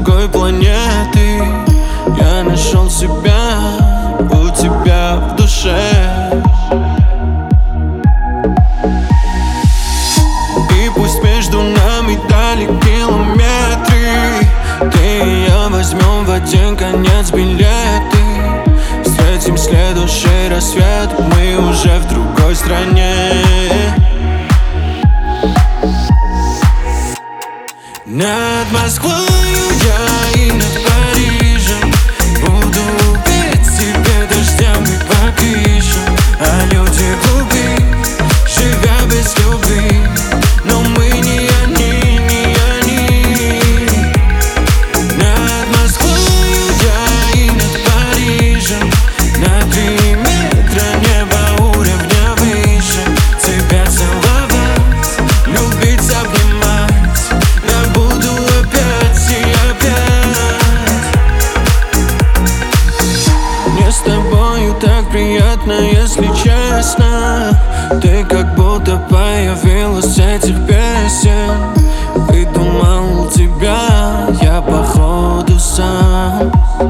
другой планеты. Я нашел себя у тебя в душе. И пусть между нами дали километры, ты и я возьмем в один конец билеты. Встретим следующий рассвет, мы уже в другой стране. Над Москвою я и над Парижем буду петь тебе дождями по крышам. А люди глупы, живя без любви, но мы не они, не они. Над Москвою я и над Парижем, на 3 метра неба уровня выше. Тебя целовать, любить, обнимать я буду опять и опять. Мне с тобою так приятно, если честно. Ты как будто появилась с этих песен. Придумал тебя я походу сам.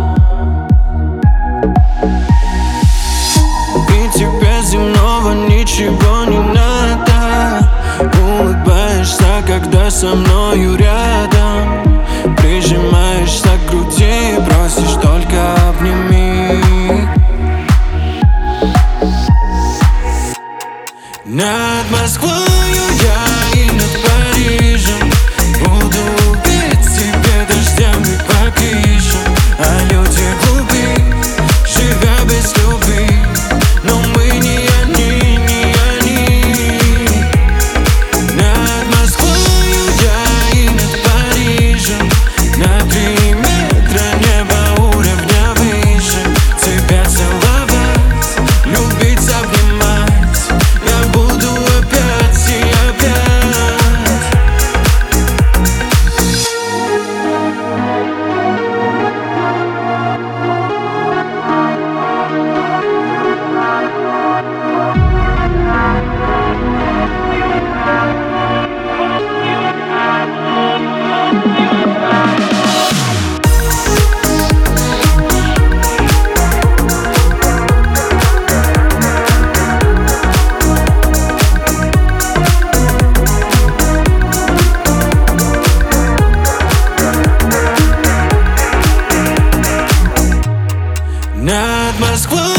И тебе земного ничего не надо. Улыбаешься, когда со мною рядом. Прижимаешься к груди, просишь только обними. Над Москвою я и над Парижем буду петь тебе дождями по крышам. А люди глупы, живя без любви, но мы не они, не они. Над Москвою я и над Парижем, на 3 метра неба уровня выше. Тебя целовать, любить, обнимать я буду опять и опять. Над Москвой